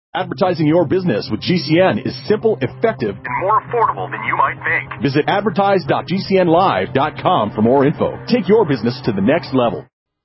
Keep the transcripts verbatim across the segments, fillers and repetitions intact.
Advertising your business with G C N is simple, effective, and more affordable than you might think. Visit advertise dot g c n live dot com for more info. Take your business to the next level.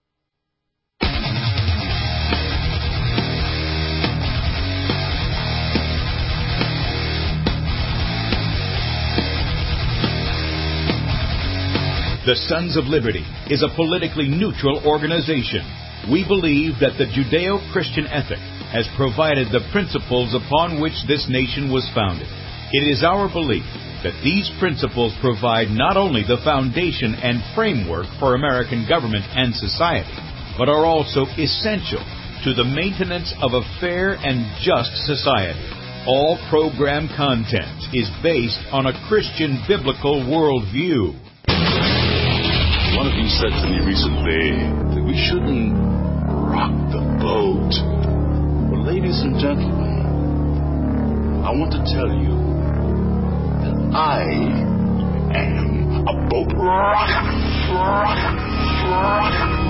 The Sons of Liberty is a politically neutral organization. We believe that the Judeo-Christian ethic has provided the principles upon which this nation was founded. It is our belief that these principles provide not only the foundation and framework for American government and society, but are also essential to the maintenance of a fair and just society. All program content is based on a Christian biblical worldview. One of you said to me recently that we shouldn't rock the boat. Well, ladies and gentlemen, I want to tell you that I am a boat rocker. Rocker. Rocker.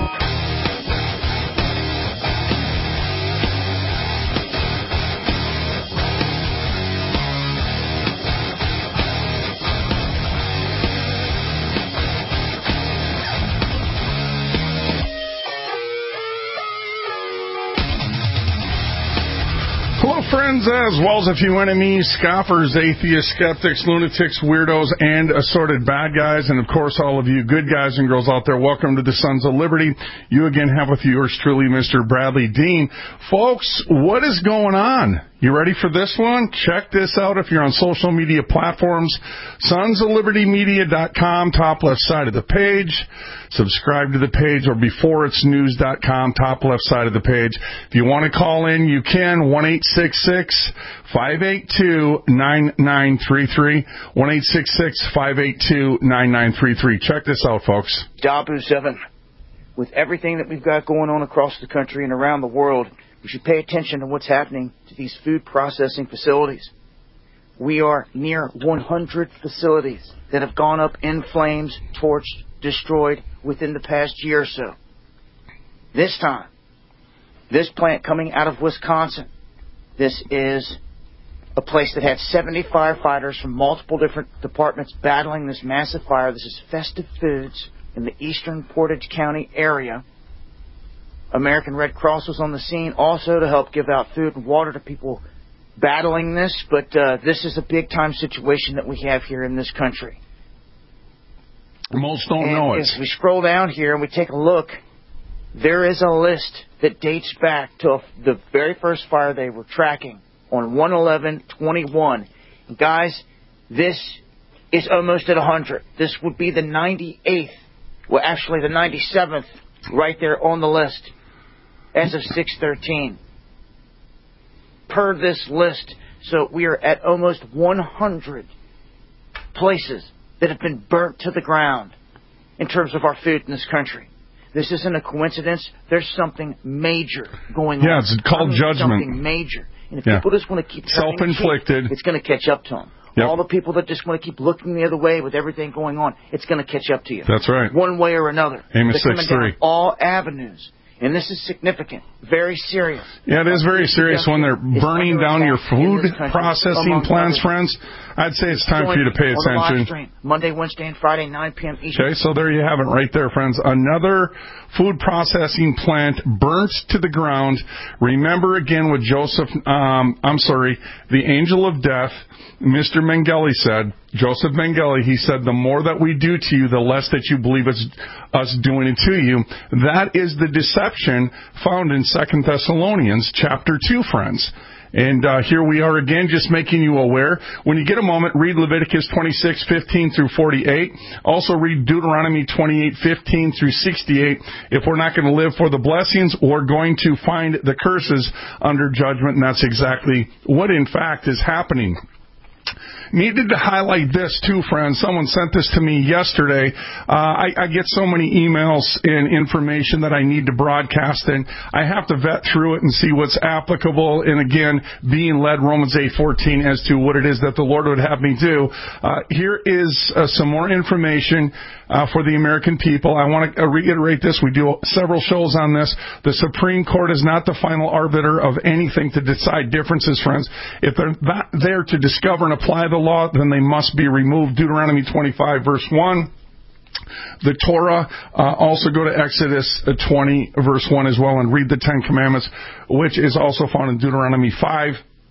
Hello, friends, as well as a few enemies, scoffers, atheists, skeptics, lunatics, weirdos, and assorted bad guys, and, of course, all of you good guys and girls out there. Welcome to the Sons of Liberty. You again have with you yours truly, Mister Bradley Dean. Folks, what is going on? You ready for this one? Check this out if you're on social media platforms. sons of liberty media dot com, top left side of the page. Subscribe to the page, or before it's news dot com, top left side of the page. If you want to call in, you can. one eight six six, five eight two, nine nine three three. one eight six six, five eight two, nine nine three three. Check this out, folks. Dabu seven. With everything that we've got going on across the country and around the world, we should pay attention to what's happening to these food processing facilities. We are near one hundred facilities that have gone up in flames, torched, destroyed within the past year or so. This time, this plant coming out of Wisconsin, this is a place that had seventy firefighters from multiple different departments battling this massive fire. This is Festive Foods in the eastern Portage County area. American Red Cross was on the scene also to help give out food and water to people battling this, but uh, this is a big-time situation that we have here in this country. Most don't and know it. If we scroll down here and we take a look, there is a list that dates back to the very first fire they were tracking on one eleven twenty-one. And guys, this is almost at one hundred. This would be the ninety-eighth, well, actually the ninety-seventh right there on the list as of six thirteen. Per this list, so we are at almost one hundred places that have been burnt to the ground in terms of our food in this country. This isn't a coincidence. There's something major going yeah, on. Yeah, it's called I mean, judgment. Something major. And if yeah. people just want to keep self-inflicted, cheap, it's going to catch up to them. Yep. All the people that just want to keep looking the other way with everything going on, it's going to catch up to you. That's right. One way or another. Amos They're six coming three. down all avenues. And this is significant, very serious. Yeah, it is very serious when they're burning down your food processing plants, friends. I'd say it's time for you to pay attention. Monday, Wednesday, and Friday, nine p.m. Eastern. Okay, so there you have it right there, friends. Another food processing plant burnt to the ground. Remember again what Joseph, um, I'm sorry, the angel of death, Mister Mengele said, Joseph Mengele, he said, the more that we do to you, the less that you believe it's us doing it to you. That is the deception found in Second Thessalonians chapter two, friends. And uh, here we are again, just making you aware. When you get a moment, read Leviticus twenty-six, fifteen through forty-eight. Also read Deuteronomy twenty-eight, fifteen through sixty-eight. If we're not going to live for the blessings, we're going to find the curses under judgment, and that's exactly what, in fact, is happening. needed to highlight this too, friends. Someone sent this to me yesterday. Uh, I, I get so many emails and information that I need to broadcast, and I have to vet through it and see what's applicable. And again, being led Romans eight fourteen as to what it is that the Lord would have me do. Uh, here is uh, some more information uh, for the American people. I want to reiterate this. We do several shows on this. The Supreme Court is not the final arbiter of anything to decide differences, friends. If they're not there to discover and apply the law, then they must be removed. Deuteronomy twenty-five, verse one. The Torah, uh, also go to Exodus twenty, verse one as well, and read the Ten Commandments, which is also found in Deuteronomy five,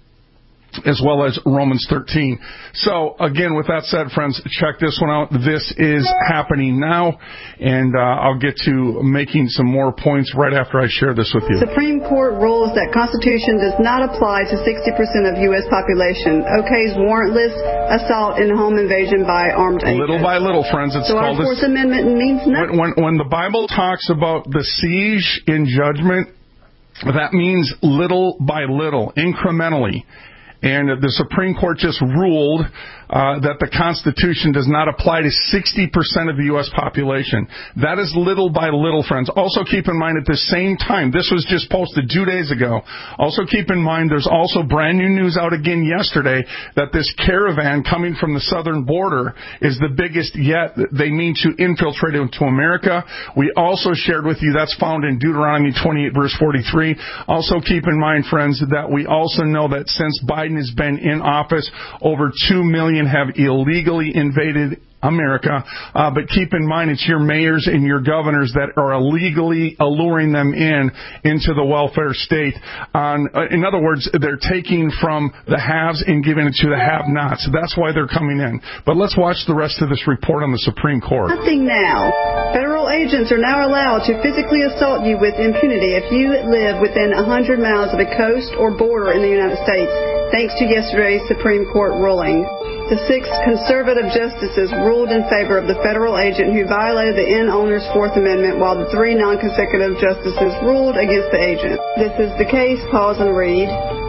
as well as Romans thirteen. So, again, with that said, friends, check this one out. This is happening now, and uh, I'll get to making some more points right after I share this with you. Supreme Court rules that Constitution does not apply to sixty percent of U S population. Okays warrantless assault and home invasion by armed agents. Little by little, friends. It's so called our Fourth Amendment means nothing. When, when, when the Bible talks about the siege in judgment, that means little by little, incrementally. And the Supreme Court just ruled uh, that the Constitution does not apply to sixty percent of the U S population. That is little by little, friends. Also keep in mind at the same time, this was just posted two days ago. Also keep in mind there's also brand new news out again yesterday that this caravan coming from the southern border is the biggest yet. They mean to infiltrate into America. We also shared with you that's found in Deuteronomy twenty-eight, verse forty-three. Also keep in mind, friends, that we also know that since Biden has been in office, over two million have illegally invaded America, uh, but keep in mind it's your mayors and your governors that are illegally alluring them in into the welfare state. On, uh, in other words, they're taking from the haves and giving it to the have-nots. That's why they're coming in. But let's watch the rest of this report on the Supreme Court. Nothing now. Federal agents are now allowed to physically assault you with impunity if you live within one hundred miles of a coast or border in the United States, thanks to yesterday's Supreme Court ruling. The six conservative justices ruled in favor of the federal agent who violated the inn-owner's Fourth Amendment, while the three non-consecutive justices ruled against the agent. This is the case. Pause and read.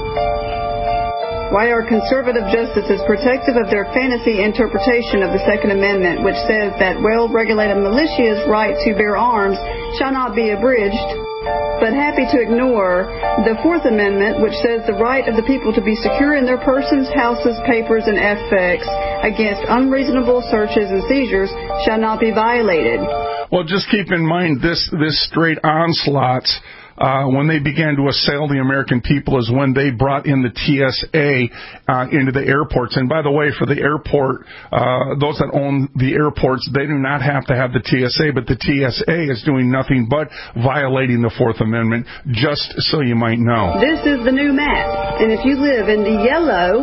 Why are conservative justices protective of their fantasy interpretation of the Second Amendment, which says that well-regulated militia's right to bear arms shall not be abridged, but happy to ignore the Fourth Amendment, which says the right of the people to be secure in their persons, houses, papers, and effects against unreasonable searches and seizures shall not be violated? Well, just keep in mind this, this straight onslaught Uh, when they began to assail the American people is when they brought in the T S A uh, into the airports. And by the way, for the airport, uh, those that own the airports, they do not have to have the T S A, but the T S A is doing nothing but violating the Fourth Amendment, just so you might know. This is the new map, and if you live in the yellow,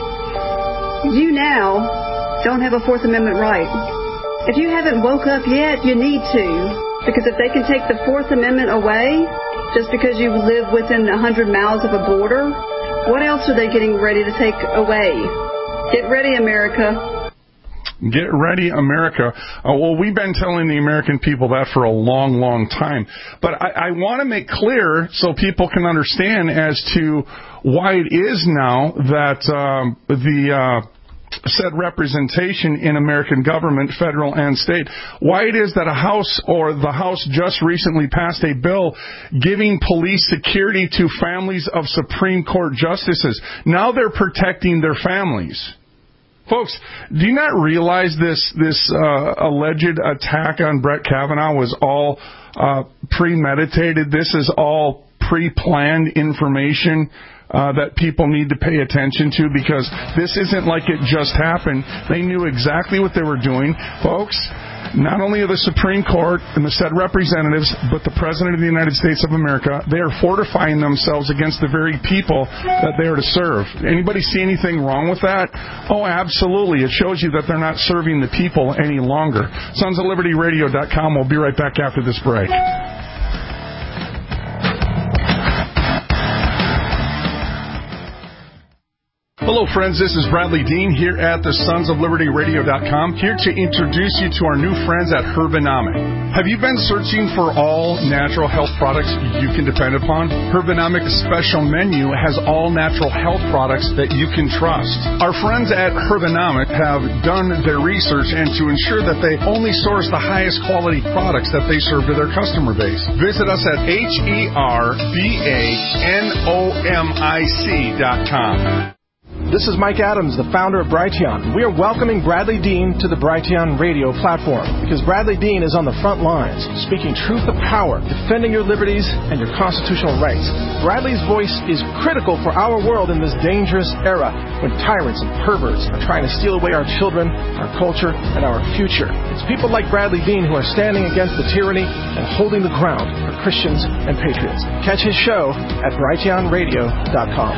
you now don't have a Fourth Amendment right. If you haven't woke up yet, you need to, because if they can take the Fourth Amendment away just because you live within one hundred miles of a border, what else are they getting ready to take away? Get ready, America. Get ready, America. Uh, well, we've been telling the American people that for a long, long time. But I, I want to make clear so people can understand as to why it is now that um, the... Uh, said representation in American government, federal and state, why it is that a House or the House just recently passed a bill giving police security to families of Supreme Court justices. Now they're protecting their families. Folks, do you not realize this this uh, alleged attack on Brett Kavanaugh was all uh, premeditated? This is all pre-planned information Uh, that people need to pay attention to, because this isn't like it just happened. They knew exactly what they were doing. Folks, not only are the Supreme Court and the said representatives, but the President of the United States of America, they are fortifying themselves against the very people that they are to serve. Anybody see anything wrong with that? Oh, absolutely. It shows you that they're not serving the people any longer. Sons of Liberty Radio dot com. We'll be right back after this break. Hello, friends. This is Bradley Dean here at the Sons of Liberty Radio dot com, here to introduce you to our new friends at Herbonomic. Have you been searching for all natural health products you can depend upon? Herbonomic's special menu has all natural health products that you can trust. Our friends at Herbonomic have done their research and to ensure that they only source the highest quality products that they serve to their customer base. Visit us at H E R B A N O M I C dot com. This is Mike Adams, the founder of Brighteon. We are welcoming Bradley Dean to the Brighteon radio platform because Bradley Dean is on the front lines, speaking truth to power, defending your liberties and your constitutional rights. Bradley's voice is critical for our world in this dangerous era when tyrants and perverts are trying to steal away our children, our culture, and our future. It's people like Bradley Dean who are standing against the tyranny and holding the ground for Christians and patriots. Catch his show at Brighteon Radio dot com.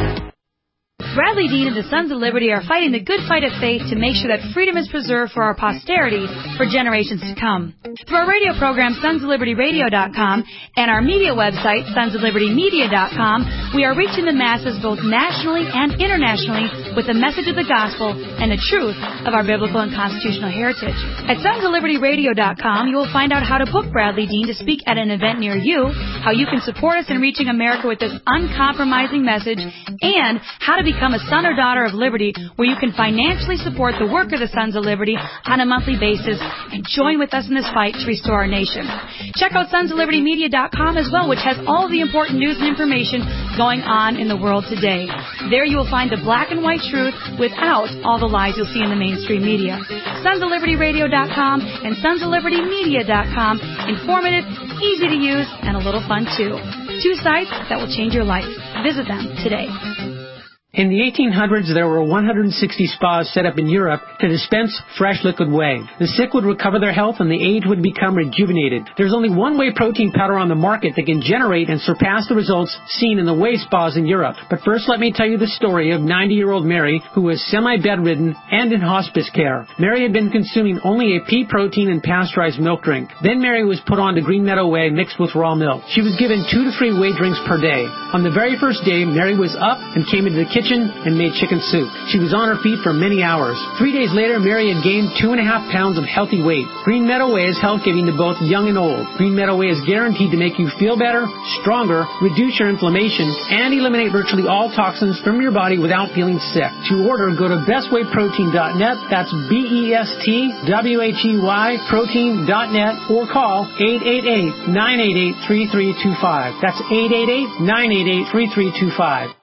Bradley Dean and the Sons of Liberty are fighting the good fight of faith to make sure that freedom is preserved for our posterity for generations to come. Through our radio program, Sons of Liberty Radio dot com, and our media website, Sons of Liberty Media dot com, we are reaching the masses both nationally and internationally with the message of the gospel and the truth of our biblical and constitutional heritage. At Sons of Liberty Radio dot com, you will find out how to book Bradley Dean to speak at an event near you, how you can support us in reaching America with this uncompromising message, and how to become a son or daughter of liberty, where you can financially support the work of the Sons of Liberty on a monthly basis and join with us in this fight to restore our nation. Check out Sons of Liberty Media dot com as well, which has all the important news and information going on in the world today. There you will find the black and white truth without all the lies you'll see in the mainstream media. Sons of Liberty Radio dot com and Sons of Liberty Media dot com, informative, easy to use, and a little fun too. Two sites that will change your life. Visit them today. In the eighteen hundreds, there were one hundred sixty spas set up in Europe to dispense fresh liquid whey. The sick would recover their health and the aged would become rejuvenated. There's only one whey protein powder on the market that can generate and surpass the results seen in the whey spas in Europe. But first, let me tell you the story of ninety-year-old Mary, who was semi-bedridden and in hospice care. Mary had been consuming only a pea protein and pasteurized milk drink. Then Mary was put on to Green Meadow Whey mixed with raw milk. She was given two to three whey drinks per day. On the very first day, Mary was up and came into the kitchen and made chicken soup. She was on her feet for many hours. Three days later, Mary had gained two and a half pounds of healthy weight. Green Meadow Whey is health-giving to both young and old. Green Meadow Whey is guaranteed to make you feel better, stronger, reduce your inflammation, and eliminate virtually all toxins from your body without feeling sick. To order, go to best whey protein dot net. That's B E S T W H E Y protein dot net, or call eight eight eight, nine eight eight, three three two five. That's eight eight eight, nine eight eight, three three two five.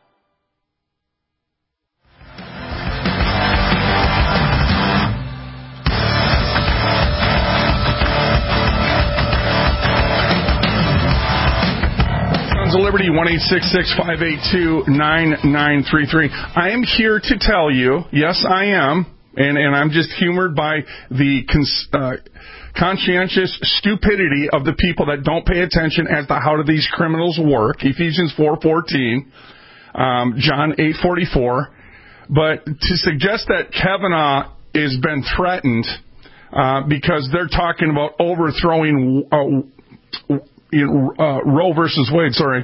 Sons of Liberty, one eight six six, five eight two, nine nine three three. I am here to tell you, yes, I am, and, and I'm just humored by the cons, uh, conscientious stupidity of the people that don't pay attention as to how do these criminals work. Ephesians four fourteen, um, John eight forty-four. But to suggest that Kavanaugh has been threatened uh, because they're talking about overthrowing uh, In, uh, Roe versus Wade, sorry,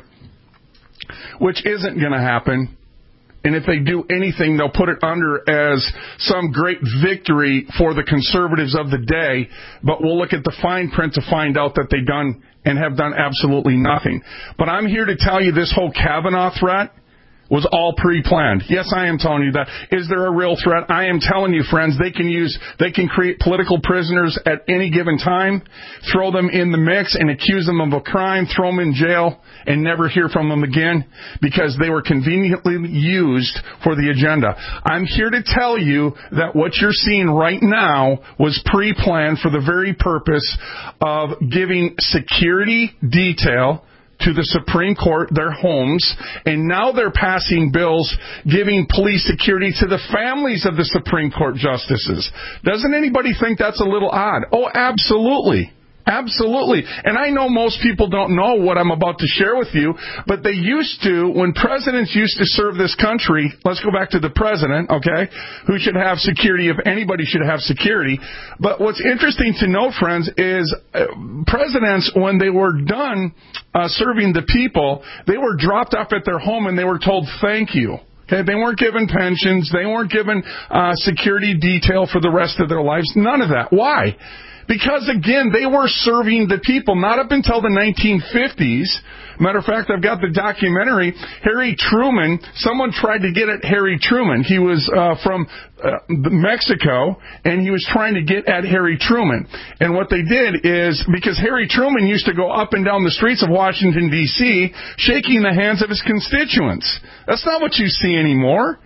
which isn't going to happen. And if they do anything, they'll put it under as some great victory for the conservatives of the day. But we'll look at the fine print to find out that they done and have done absolutely nothing. But I'm here to tell you this whole Kavanaugh threat was all pre-planned. Yes, I am telling you that. Is there a real threat? I am telling you, friends, they can use, they can create political prisoners at any given time, throw them in the mix and accuse them of a crime, throw them in jail, and never hear from them again because they were conveniently used for the agenda. I'm here to tell you that what you're seeing right now was pre-planned for the very purpose of giving security detail to the Supreme Court, their homes, and now they're passing bills giving police security to the families of the Supreme Court justices. Doesn't anybody think that's a little odd? Oh, absolutely. Absolutely. And I know most people don't know what I'm about to share with you, but they used to, when presidents used to serve this country, let's go back to the president, okay, who should have security if anybody should have security. But what's interesting to note, friends, is uh, presidents, when they were done uh, serving the people, they were dropped off at their home and they were told, thank you. Okay, they weren't given pensions. They weren't given uh, security detail for the rest of their lives. None of that. Why? Because, again, they were serving the people, not up until the nineteen fifties. Matter of fact, I've got the documentary, Harry Truman. Someone tried to get at Harry Truman. He was uh, from uh, Mexico, and he was trying to get at Harry Truman. And what they did is, because Harry Truman used to go up and down the streets of Washington, D C, shaking the hands of his constituents. That's not what you see anymore.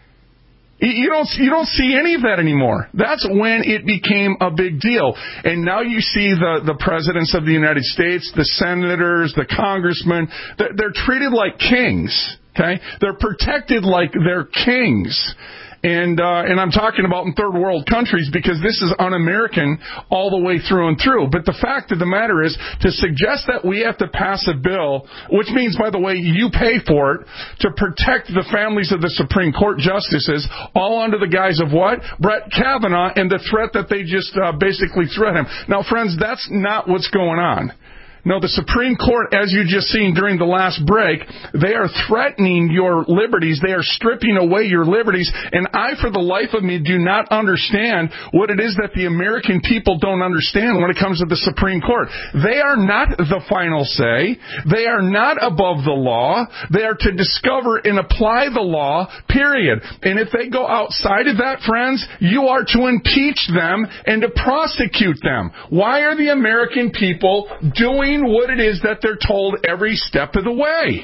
You don't, you don't see any of that anymore. That's when it became a big deal. And now you see the, the presidents of the United States, the senators, the congressmen, they're, they're treated like kings, okay? They're protected like they're kings. And uh, and I'm talking about in third world countries because this is un-American all the way through and through. But the fact of the matter is, to suggest that we have to pass a bill, which means, by the way, you pay for it, to protect the families of the Supreme Court justices, all under the guise of what? Brett Kavanaugh and the threat that they just uh, basically threat him. Now, friends, that's not what's going on. No, the Supreme Court, as you just seen during the last break, they are threatening your liberties. They are stripping away your liberties. And I, for the life of me, do not understand what it is that the American people don't understand when it comes to the Supreme Court. They are not the final say. They are not above the law. They are to discover and apply the law, period. And if they go outside of that, friends, you are to impeach them and to prosecute them. Why are the American people doing what it is that they're told every step of the way?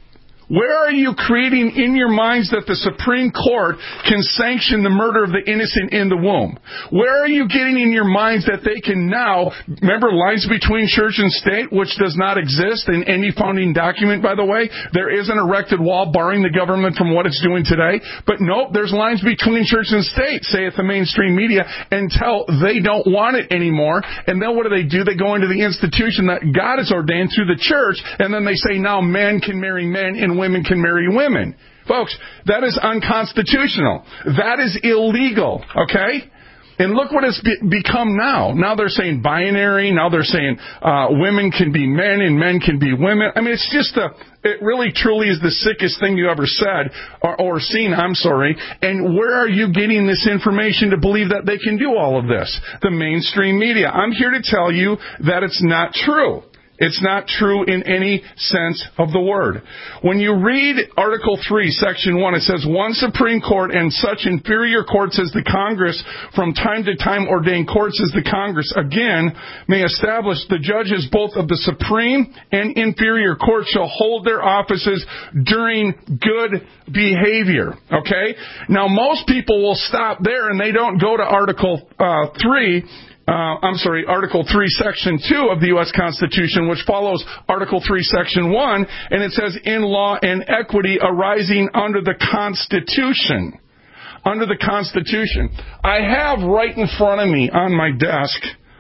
Where are you creating in your minds that the Supreme Court can sanction the murder of the innocent in the womb? Where are you getting in your minds that they can now, remember lines between church and state, which does not exist in any founding document, by the way? There is an erected wall barring the government from what it's doing today. But nope, there's lines between church and state, saith the mainstream media, until they don't want it anymore. And then what do they do? They go into the institution that God has ordained through the church, and then they say now men can marry men and women can marry women. Folks, that is unconstitutional. That is illegal, okay? And look what it's be- become now. Now they're saying binary. Now they're saying uh, women can be men and men can be women. I mean, it's just a, it really truly is the sickest thing you ever said or, or seen, I'm sorry. And where are you getting this information to believe that they can do all of this? The mainstream media. I'm here to tell you that it's not true. It's not true in any sense of the word. When you read Article three, Section one, it says, one Supreme Court and such inferior courts as the Congress, from time to time ordained courts as the Congress, again, may establish the judges both of the Supreme and inferior court shall hold their offices during good behavior. Okay? Now, most people will stop there and they don't go to Article uh, three, Uh, I'm sorry, Article three, Section two of the U S Constitution, which follows Article three, Section one, and it says, in law and equity arising under the Constitution. Under the Constitution. I have right in front of me on my desk,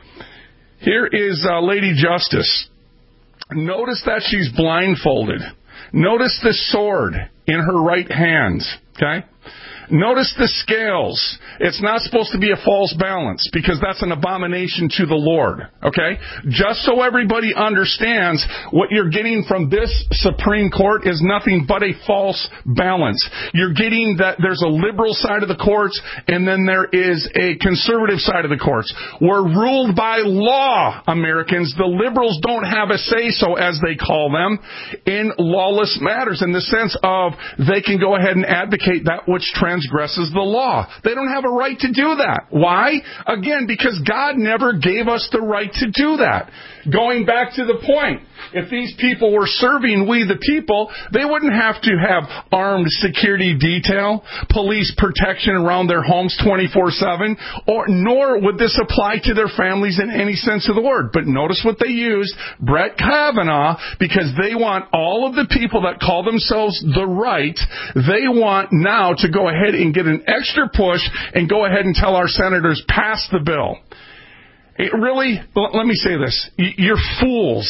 here is uh, Lady Justice. Notice that she's blindfolded. Notice the sword in her right hand, okay? Notice the scales. It's not supposed to be a false balance because that's an abomination to the Lord. Okay? Just so everybody understands, what you're getting from this Supreme Court is nothing but a false balance. You're getting that there's a liberal side of the courts and then there is a conservative side of the courts. We're ruled by law, Americans. The liberals don't have a say-so, as they call them, in lawless matters, in the sense of they can go ahead and advocate that which transgresses the law. They don't have a right to do that. Why? Again, because God never gave us the right to do that. Going back to the point, if these people were serving we the people, they wouldn't have to have armed security detail, police protection around their homes twenty-four seven, or nor would this apply to their families in any sense of the word. But notice what they used, Brett Kavanaugh, because they want all of the people that call themselves the right, they want now to go ahead and get an extra push and go ahead and tell our senators, pass the bill. It really, let me say this, you're fools.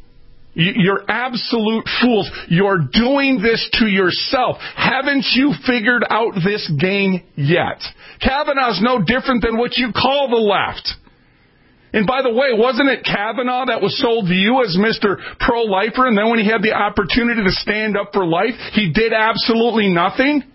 You're absolute fools. You're doing this to yourself. Haven't you figured out this game yet? Kavanaugh's no different than what you call the left. And by the way, wasn't it Kavanaugh that was sold to you as Mister Pro-Lifer, and then when he had the opportunity to stand up for life, he did absolutely nothing?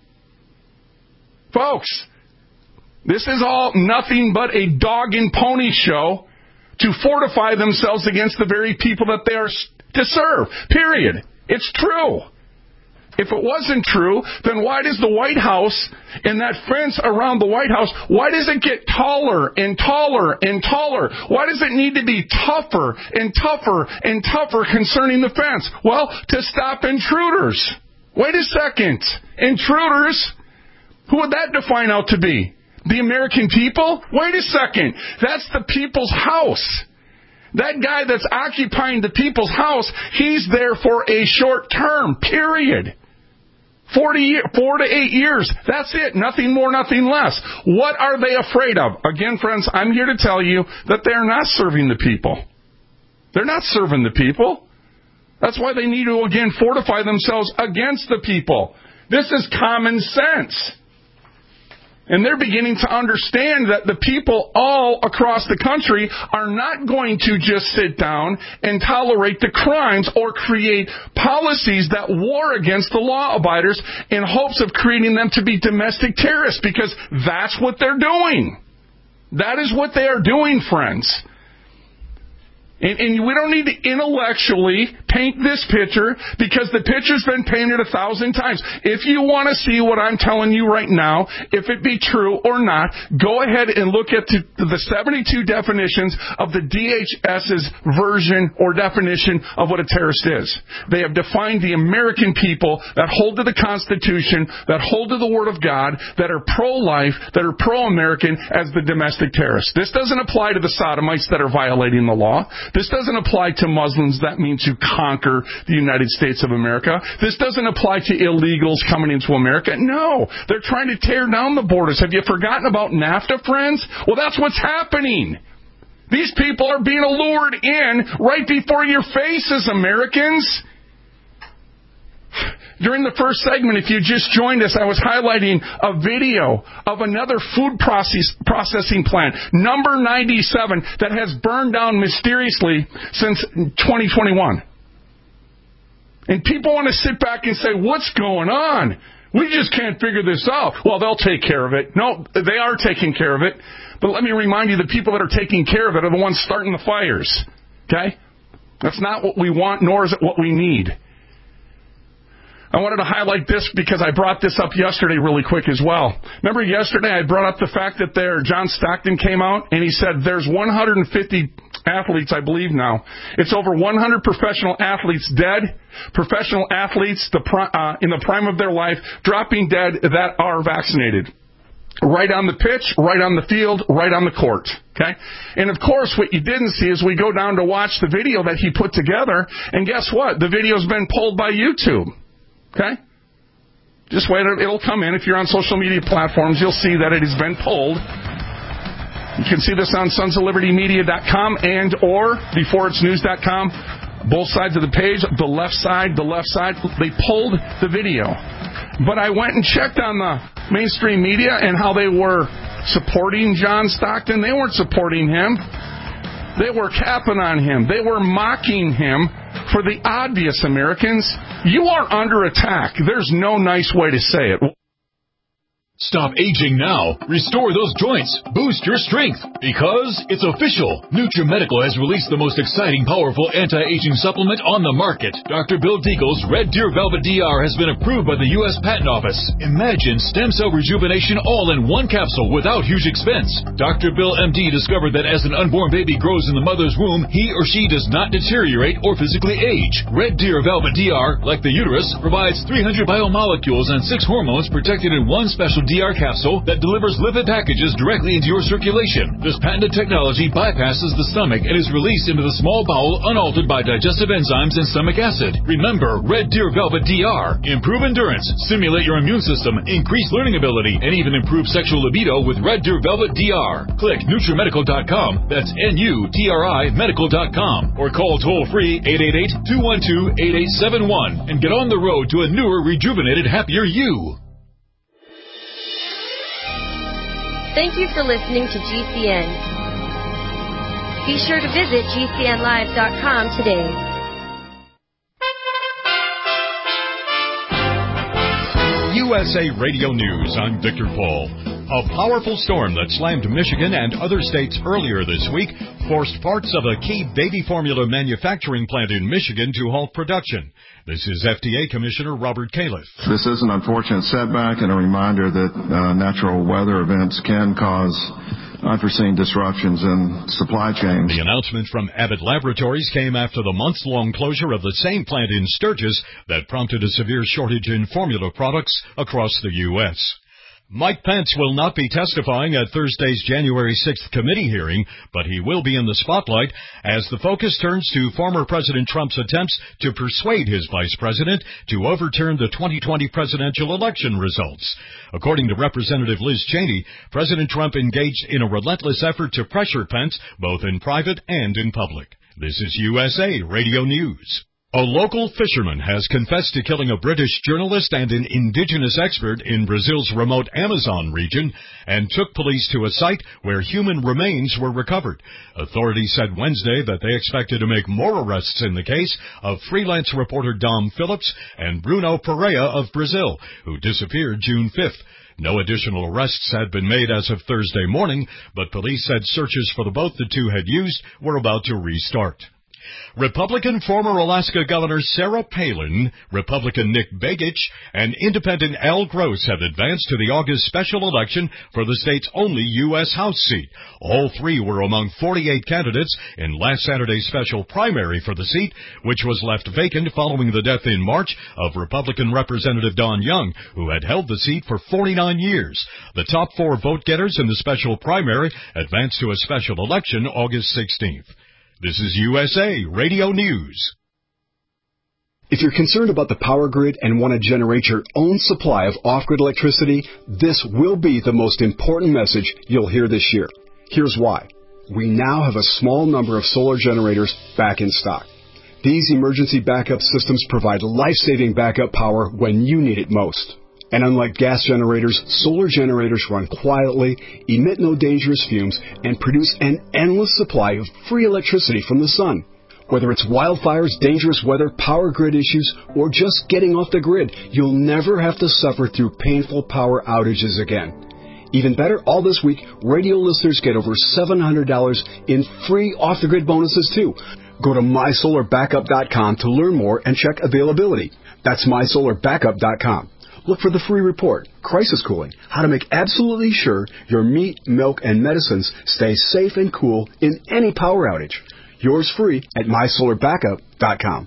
Folks, this is all nothing but a dog and pony show to fortify themselves against the very people that they are to serve. Period. It's true. If it wasn't true, then why does the White House and that fence around the White House, why does it get taller and taller and taller? Why does it need to be tougher and tougher and tougher concerning the fence? Well, to stop intruders. Wait a second. Intruders? Who would that define out to be? The American people? Wait a second. That's the people's house. That guy that's occupying the people's house, he's there for a short term, period. Forty, four to eight years. That's it. Nothing more, nothing less. What are they afraid of? Again, friends, I'm here to tell you that they're not serving the people. They're not serving the people. That's why they need to, again, fortify themselves against the people. This is common sense. And they're beginning to understand that the people all across the country are not going to just sit down and tolerate the crimes or create policies that war against the law-abiders in hopes of creating them to be domestic terrorists, because that's what they're doing. That is what they are doing, friends. And, and we don't need to intellectually paint this picture, because the picture's been painted a thousand times. If you want to see what I'm telling you right now, if it be true or not, go ahead and look at the seventy-two definitions of the D H S's version or definition of what a terrorist is. They have defined the American people that hold to the Constitution, that hold to the Word of God, that are pro-life, that are pro-American as the domestic terrorists. This doesn't apply to the sodomites that are violating the law. This doesn't apply to Muslims that mean to conquer the United States of America. This doesn't apply to illegals coming into America. No, they're trying to tear down the borders. Have you forgotten about NAFTA, friends? Well, that's what's happening. These people are being allured in right before your faces, Americans. During the first segment, if you just joined us, I was highlighting a video of another food process, processing plant, number ninety-seven, that has burned down mysteriously since twenty twenty-one. And people want to sit back and say, what's going on? We just can't figure this out. Well, they'll take care of it. No, they are taking care of it. But let me remind you, the people that are taking care of it are the ones starting the fires. Okay? That's not what we want, nor is it what we need. I wanted to highlight this because I brought this up yesterday really quick as well. Remember yesterday I brought up the fact that there, John Stockton came out and he said there's one hundred fifty athletes, I believe now. It's over one hundred professional athletes dead, professional athletes the, uh, in the prime of their life, dropping dead that are vaccinated. Right on the pitch, right on the field, right on the court. Okay? And of course, what you didn't see is we go down to watch the video that he put together, and guess what? The video's been pulled by YouTube. Okay? Just wait, it'll come in. If you're on social media platforms, you'll see that it has been pulled. You can see this on sons of liberty media dot com and or before it's news dot com. Both sides of the page, the left side, the left side, they pulled the video. But I went and checked on the mainstream media and how they were supporting John Stockton. They weren't supporting him. They were capping on him. They were mocking him for the obvious, Americans. You are under attack. There's no nice way to say it. Stop aging now. Restore those joints. Boost your strength. Because it's official. NutriMedical has released the most exciting, powerful anti-aging supplement on the market. Doctor Bill Deagle's Red Deer Velvet D R has been approved by the U S Patent Office. Imagine stem cell rejuvenation all in one capsule without huge expense. Doctor Bill M D discovered that as an unborn baby grows in the mother's womb, he or she does not deteriorate or physically age. Red Deer Velvet D R, like the uterus, provides three hundred biomolecules and six hormones protected in one special D R capsule that delivers lipid packages directly into your circulation. This patented technology bypasses the stomach and is released into the small bowel unaltered by digestive enzymes and stomach acid. Remember, Red Deer Velvet D R. Improve endurance, stimulate your immune system, increase learning ability, and even improve sexual libido with Red Deer Velvet D R. Click Nutri Medical dot com. That's N U T R I Medical dot com. Or call toll-free eight eight eight, two one two, eight eight seven one and get on the road to a newer, rejuvenated, happier you. Thank you for listening to G C N. Be sure to visit G C N live dot com today. U S A Radio News, I'm Victor Paul. A powerful storm that slammed Michigan and other states earlier this week forced parts of a key baby formula manufacturing plant in Michigan to halt production. This is F D A Commissioner Robert Califf. This is an unfortunate setback and a reminder that uh, natural weather events can cause unforeseen disruptions in supply chains. The announcement from Abbott Laboratories came after the months-long closure of the same plant in Sturgis that prompted a severe shortage in formula products across the U S Mike Pence will not be testifying at Thursday's January sixth committee hearing, but he will be in the spotlight as the focus turns to former President Trump's attempts to persuade his vice president to overturn the twenty twenty presidential election results. According to Representative Liz Cheney, President Trump engaged in a relentless effort to pressure Pence, both in private and in public. This is U S A Radio News. A local fisherman has confessed to killing a British journalist and an indigenous expert in Brazil's remote Amazon region and took police to a site where human remains were recovered. Authorities said Wednesday that they expected to make more arrests in the case of freelance reporter Dom Phillips and Bruno Pereira of Brazil, who disappeared June fifth. No additional arrests had been made as of Thursday morning, but police said searches for the boat the two had used were about to restart. Republican former Alaska Governor Sarah Palin, Republican Nick Begich, and Independent Al Gross have advanced to the August special election for the state's only U S House seat. All three were among forty-eight candidates in last Saturday's special primary for the seat, which was left vacant following the death in March of Republican Representative Don Young, who had held the seat for forty-nine years. The top four vote-getters in the special primary advanced to a special election August sixteenth. This is U S A Radio News. If you're concerned about the power grid and want to generate your own supply of off-grid electricity, this will be the most important message you'll hear this year. Here's why. We now have a small number of solar generators back in stock. These emergency backup systems provide life-saving backup power when you need it most. And unlike gas generators, solar generators run quietly, emit no dangerous fumes, and produce an endless supply of free electricity from the sun. Whether it's wildfires, dangerous weather, power grid issues, or just getting off the grid, you'll never have to suffer through painful power outages again. Even better, all this week, radio listeners get over seven hundred dollars in free off-the-grid bonuses, too. Go to my solar backup dot com to learn more and check availability. That's my solar backup dot com. Look for the free report, Crisis Cooling, how to make absolutely sure your meat, milk, and medicines stay safe and cool in any power outage. Yours free at my solar backup dot com.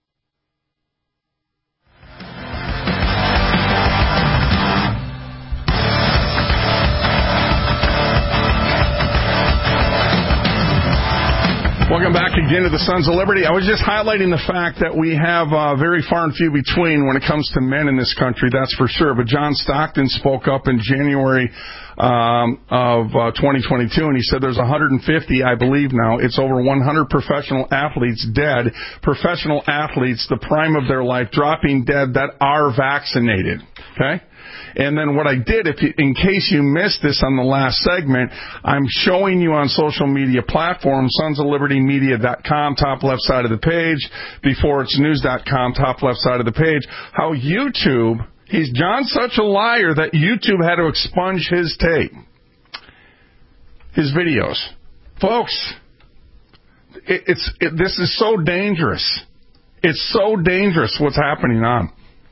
Welcome back again to the Sons of Liberty. I was just highlighting the fact that we have uh, very far and few between when it comes to men in this country, that's for sure. But John Stockton spoke up in January um, of uh, twenty twenty-two, and he said there's one hundred fifty, I believe now. It's over one hundred professional athletes dead. Professional athletes, the prime of their life, dropping dead that are vaccinated. Okay? And then what I did, if you, in case you missed this on the last segment, I'm showing you on social media platforms, sons of liberty media dot com, top left side of the page, before it's news dot com, top left side of the page, how YouTube, he's John's such a liar that YouTube had to expunge his tape, his videos. Folks, it, it's it, this is so dangerous. It's so dangerous what's happening on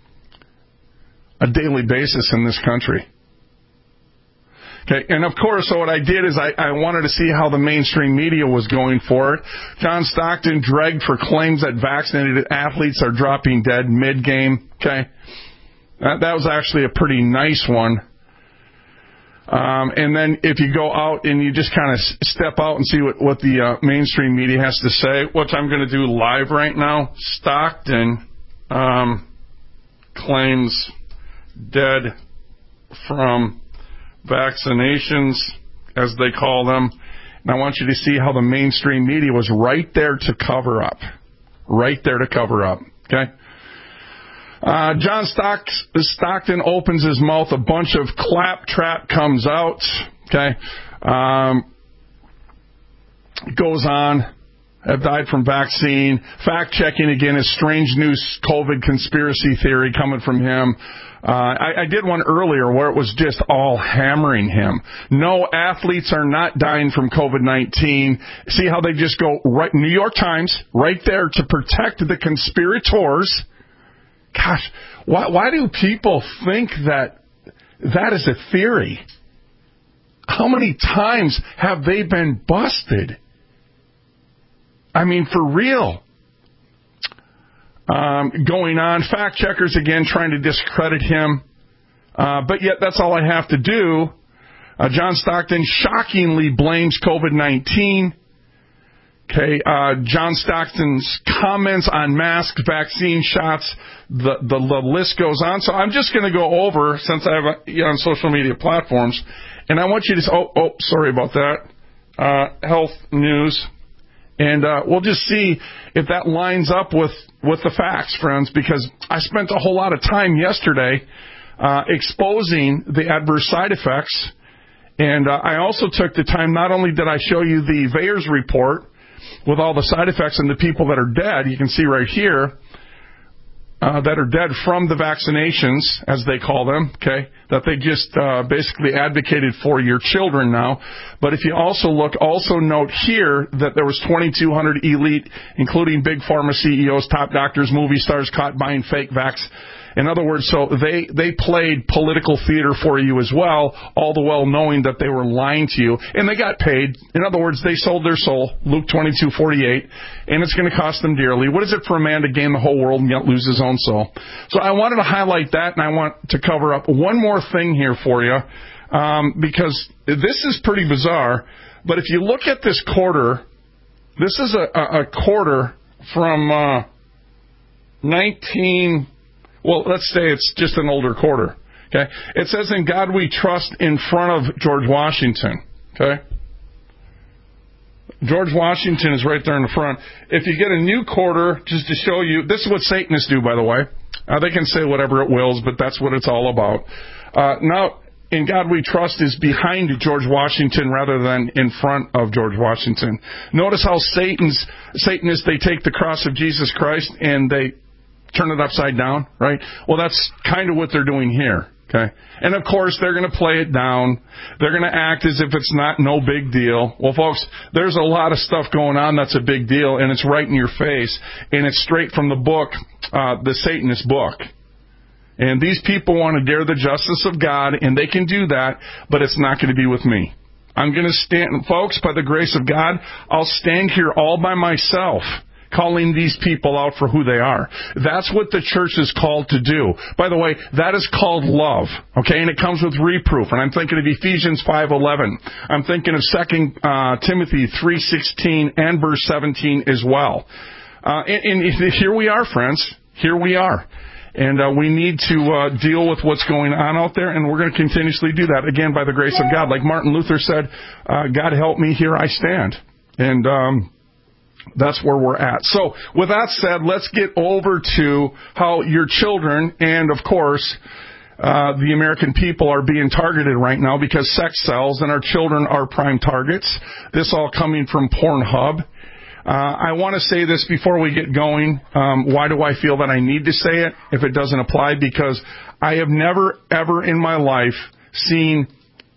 a daily basis in this country. Okay, and of course, so what I did is I, I wanted to see how the mainstream media was going for it. John Stockton dragged for claims that vaccinated athletes are dropping dead mid-game. Okay, that, that was actually a pretty nice one. Um, and then if you go out and you just kind of step out and see what, what the uh, mainstream media has to say, which I'm going to do live right now, Stockton um, claims dead from vaccinations, as they call them. And I want you to see how the mainstream media was right there to cover up. Right there to cover up. Okay? Uh, John Stock- Stockton opens his mouth. A bunch of claptrap comes out. Okay? Um, goes on. Have died from vaccine. Fact-checking again is strange news COVID conspiracy theory coming from him. Uh, I, I did one earlier where it was just all hammering him. No, athletes are not dying from COVID nineteen. See how they just go right, New York Times, right there to protect the conspirators. Gosh, why, why do people think that that is a theory? How many times have they been busted? I mean, for real. Um, going on, fact checkers again trying to discredit him. Uh, but yet that's all I have to do. Uh, John Stockton shockingly blames COVID nineteen. Okay, uh, John Stockton's comments on masks, vaccine shots, the, the, the list goes on. So I'm just going to go over, since I have a, you know, on social media platforms, and I want you to, oh, oh, sorry about that, uh, health news. And uh, we'll just see if that lines up with, with the facts, friends, because I spent a whole lot of time yesterday uh, exposing the adverse side effects. And uh, I also took the time, not only did I show you the VAERS report with all the side effects and the people that are dead, you can see right here, uh, that are dead from the vaccinations, as they call them, okay, that they just uh, basically advocated for your children now. But if you also look, also note here that there was twenty-two hundred elite, including big pharma C E Os, top doctors, movie stars, caught buying fake vax. In other words, so they, they played political theater for you as well, all the while knowing that they were lying to you. And they got paid. In other words, they sold their soul, Luke twenty-two forty-eight, and it's going to cost them dearly. What is it for a man to gain the whole world and yet lose his own soul? So I wanted to highlight that, and I want to cover up one more thing here for you, um, because this is pretty bizarre. But if you look at this quarter, this is a, a, a quarter from uh, nineteen... Well, let's say it's just an older quarter, okay? It says, "In God we trust," in front of George Washington, okay? George Washington is right there in the front. If you get a new quarter, just to show you, this is what Satanists do, by the way. Uh, they can say whatever it wills, but that's what it's all about. Uh, now, "In God we trust" is behind George Washington rather than in front of George Washington. Notice how Satan's, Satanists, they take the cross of Jesus Christ and they turn it upside down, right? Well, that's kind of what they're doing here, okay? And, of course, they're going to play it down. They're going to act as if it's not no big deal. Well, folks, there's a lot of stuff going on that's a big deal, and it's right in your face, and it's straight from the book, uh, the Satanist book. And these people want to dare the justice of God, and they can do that, but it's not going to be with me. I'm going to stand, folks, by the grace of God, I'll stand here all by myself, calling these people out for who they are. That's what the church is called to do. By the way, that is called love, okay? And it comes with reproof. And I'm thinking of Ephesians five eleven. I'm thinking of Second uh, Timothy three sixteen and verse seventeen as well. Uh, and, and here we are, friends. Here we are. And uh, we need to uh, deal with what's going on out there, and we're going to continuously do that, again, by the grace of God. Like Martin Luther said, uh, God help me, here I stand. And um that's where we're at. So, with that said, let's get over to how your children and, of course, uh, the American people are being targeted right now because sex sells and our children are prime targets. This all coming from Pornhub. Uh, I want to say this before we get going. Um, why do I feel that I need to say it if it doesn't apply? Because I have never, ever in my life seen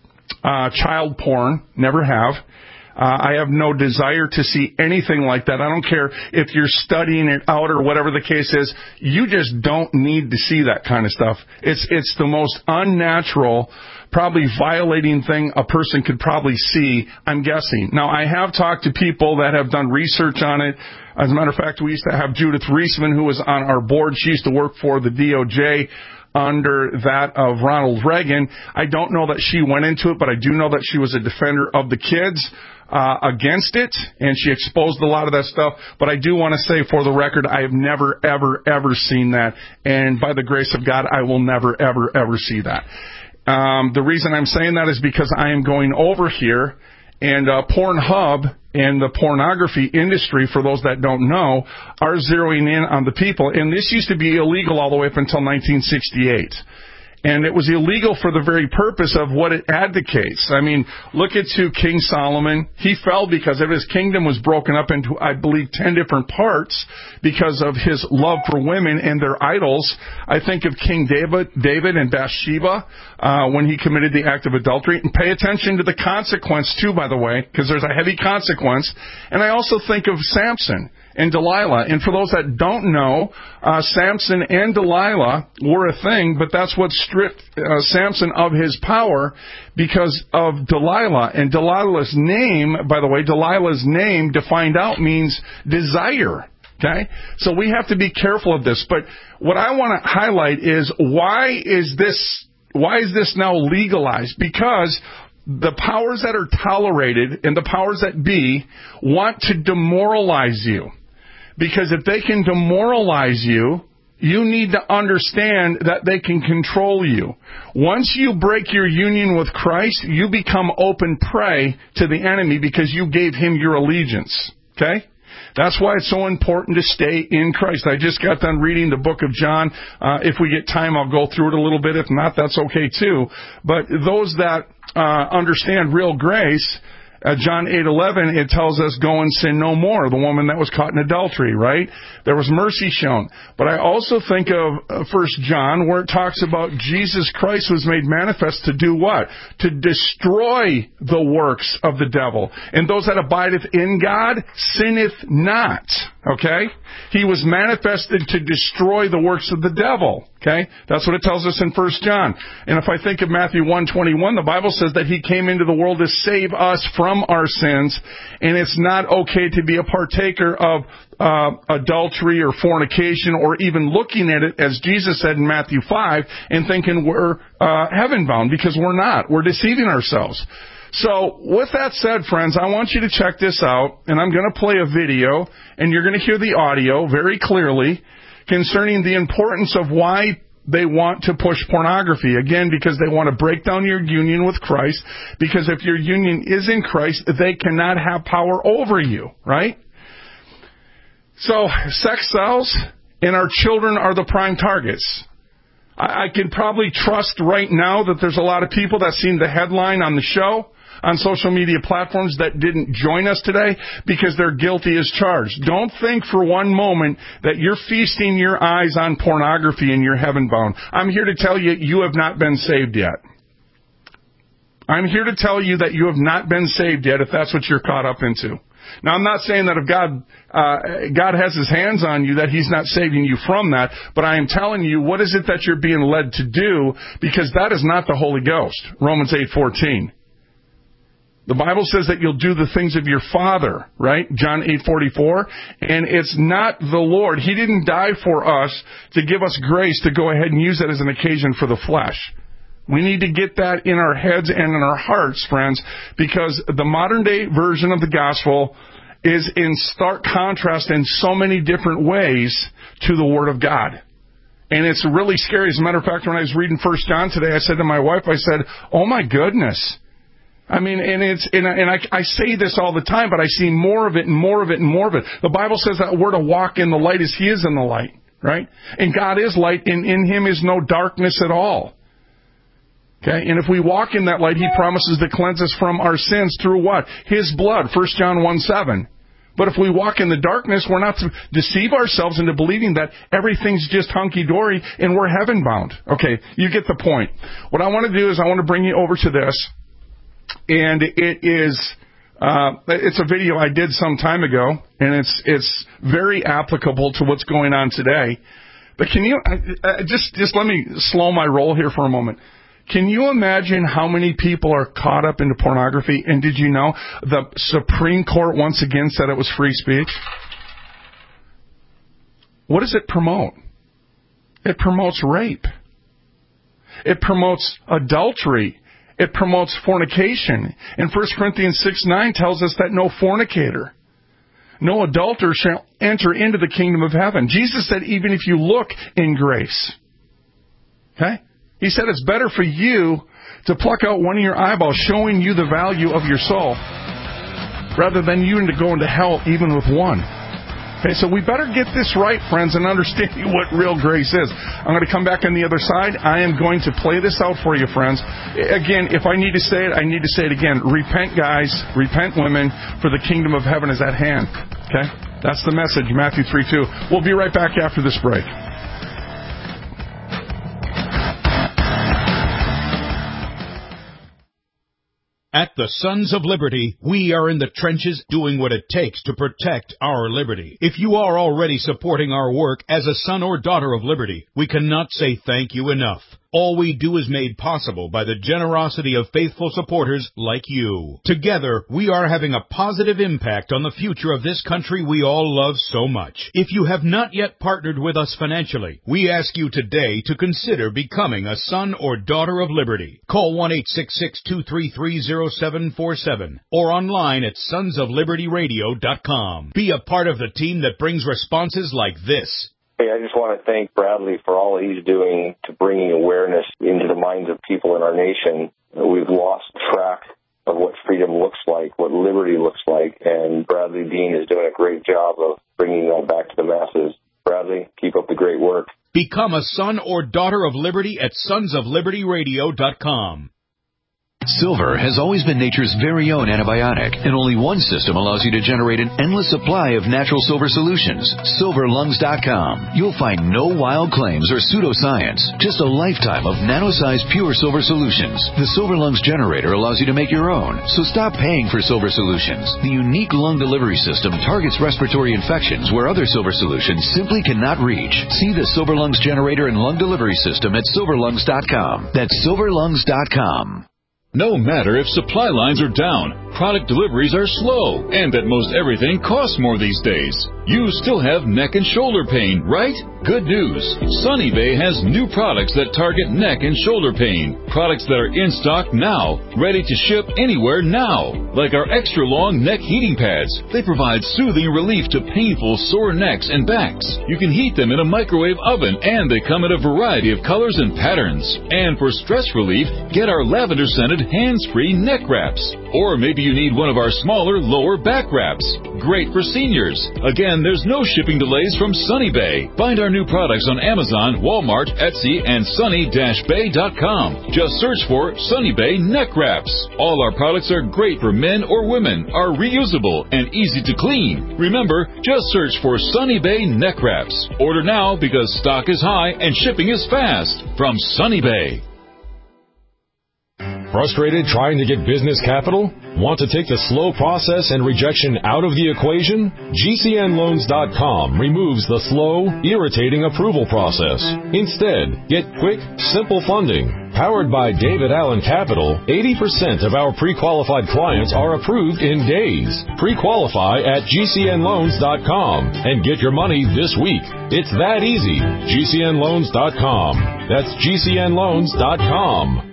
uh, child porn. Never have. Uh, I have no desire to see anything like that. I don't care if you're studying it out or whatever the case is. You just don't need to see that kind of stuff. It's it's the most unnatural, probably violating thing a person could probably see, I'm guessing. Now, I have talked to people that have done research on it. As a matter of fact, we used to have Judith Reisman, who was on our board. She used to work for the D O J under that of Ronald Reagan. I don't know that she went into it, but I do know that she was a defender of the kids Uh, against it, and she exposed a lot of that stuff. But I do want to say, for the record, I have never, ever, ever seen that, and by the grace of God, I will never, ever, ever see that. Um, the reason I'm saying that is because I am going over here, and uh, Pornhub and the pornography industry, for those that don't know, are zeroing in on the people, and this used to be illegal all the way up until nineteen sixty-eight. And it was illegal for the very purpose of what it advocates. I mean, look at to King Solomon. He fell because of his kingdom was broken up into, I believe, ten different parts because of his love for women and their idols. I think of King David, David and Bathsheba uh, when he committed the act of adultery. And pay attention to the consequence, too, by the way, because there's a heavy consequence. And I also think of Samson and Delilah. And for those that don't know, uh, Samson and Delilah were a thing, but that's what stripped uh, Samson of his power because of Delilah. And Delilah's name, by the way, Delilah's name, to find out, means desire. Okay? So we have to be careful of this. But what I want to highlight is why is this, why is this now legalized? Because the powers that are tolerated and the powers that be want to demoralize you. Because if they can demoralize you, you need to understand that they can control you. Once you break your union with Christ, you become open prey to the enemy because you gave him your allegiance. Okay? That's why it's so important to stay in Christ. I just got done reading the book of John. Uh, if we get time, I'll go through it a little bit. If not, that's okay too. But those that uh, understand real grace, Uh, John eight eleven, it tells us, go and sin no more. The woman that was caught in adultery, right? There was mercy shown. But I also think of uh, First John, where it talks about Jesus Christ was made manifest to do what? To destroy the works of the devil. And those that abideth in God sinneth not. Okay? He was manifested to destroy the works of the devil. Okay? That's what it tells us in First John. And if I think of Matthew one twenty-one, the Bible says that he came into the world to save us from our sins, and it's not okay to be a partaker of uh, adultery or fornication or even looking at it, as Jesus said in Matthew five, and thinking we're uh, heaven-bound, because we're not. We're deceiving ourselves. So, with that said, friends, I want you to check this out, and I'm going to play a video, and you're going to hear the audio very clearly concerning the importance of why they want to push pornography. Again, because they want to break down your union with Christ, because if your union is in Christ, they cannot have power over you, right? So, sex sells, and our children are the prime targets. I, I can probably trust right now that there's a lot of people that seen the headline on the show, on social media platforms, that didn't join us today because they're guilty as charged. Don't think for one moment that you're feasting your eyes on pornography and you're heaven-bound. I'm here to tell you, you have not been saved yet. I'm here to tell you that you have not been saved yet if that's what you're caught up into. Now, I'm not saying that if God uh, God has his hands on you, that he's not saving you from that, but I am telling you, what is it that you're being led to do? Because that is not the Holy Ghost. Romans eight fourteen. The Bible says that you'll do the things of your Father, right? John eight forty-four. And it's not the Lord. He didn't die for us to give us grace to go ahead and use that as an occasion for the flesh. We need to get that in our heads and in our hearts, friends, because the modern day version of the gospel is in stark contrast in so many different ways to the Word of God. And it's really scary. As a matter of fact, when I was reading First John today, I said to my wife, I said, oh my goodness. I mean, and it's and, and I, I say this all the time, but I see more of it and more of it and more of it. The Bible says that we're to walk in the light as he is in the light, right? And God is light, and in him is no darkness at all. Okay? And if we walk in that light, he promises to cleanse us from our sins through what? His blood, First John one seven. But if we walk in the darkness, we're not to deceive ourselves into believing that everything's just hunky-dory and we're heaven-bound. Okay, you get the point. What I want to do is I want to bring you over to this. And it is, uh, it's a video I did some time ago, and it's it's very applicable to what's going on today. But can you, uh, just, just let me slow my roll here for a moment. Can you imagine how many people are caught up into pornography? And did you know the Supreme Court once again said it was free speech? What does it promote? It promotes rape. It promotes adultery. It promotes fornication. And First Corinthians six nine tells us that no fornicator, no adulterer shall enter into the kingdom of heaven. Jesus said even if you look in grace. Okay? He said it's better for you to pluck out one of your eyeballs, showing you the value of your soul, rather than you to go into hell even with one. Okay, so we better get this right, friends, and understand what real grace is. I'm going to come back on the other side. I am going to play this out for you, friends. Again, if I need to say it, I need to say it again. Repent, guys. Repent, women, for the kingdom of heaven is at hand. Okay? That's the message, Matthew three two. We'll be right back after this break. At the Sons of Liberty, we are in the trenches doing what it takes to protect our liberty. If you are already supporting our work as a son or daughter of liberty, we cannot say thank you enough. All we do is made possible by the generosity of faithful supporters like you. Together, we are having a positive impact on the future of this country we all love so much. If you have not yet partnered with us financially, we ask you today to consider becoming a son or daughter of liberty. Call one eight six six, two three three, zero seven four seven or online at sons of liberty radio dot com. Be a part of the team that brings responses like this. Hey, I just want to thank Bradley for all he's doing to bringing awareness into the minds of people in our nation. We've lost track of what freedom looks like, what liberty looks like, and Bradley Dean is doing a great job of bringing that back to the masses. Bradley, keep up the great work. Become a son or daughter of liberty at sons of liberty radio dot com. Silver has always been nature's very own antibiotic, and only one system allows you to generate an endless supply of natural silver solutions. silver lungs dot com. You'll find no wild claims or pseudoscience, just a lifetime of nano-sized pure silver solutions. The Silver Lungs generator allows you to make your own, so stop paying for silver solutions. The unique lung delivery system targets respiratory infections where other silver solutions simply cannot reach. See the Silver Lungs generator and lung delivery system at silver lungs dot com. That's silver lungs dot com. No matter if supply lines are down, product deliveries are slow, and that most everything costs more these days, you still have neck and shoulder pain, right? Good news. Sunny Bay has new products that target neck and shoulder pain. Products that are in stock now, ready to ship anywhere now. Like our extra long neck heating pads. They provide soothing relief to painful sore necks and backs. You can heat them in a microwave oven, and they come in a variety of colors and patterns. And for stress relief, get our lavender scented hands-free neck wraps. Or maybe you need one of our smaller lower back wraps. Great for seniors. Again, there's no shipping delays from Sunny Bay. Find our new products on Amazon, Walmart, Etsy, and sunny dash bay dot com. Just search for Sunny Bay neck wraps. All our products are great for men or women, are reusable, and easy to clean. Remember, just search for Sunny Bay neck wraps. Order now because stock is high and shipping is fast. From Sunny Bay. Frustrated trying to get business capital? Want to take the slow process and rejection out of the equation? G C N loans dot com removes the slow, irritating approval process. Instead, get quick, simple funding. Powered by David Allen Capital, eighty percent of our pre-qualified clients are approved in days. Pre-qualify at G C N loans dot com and get your money this week. It's that easy. G C N loans dot com. That's G C N loans dot com.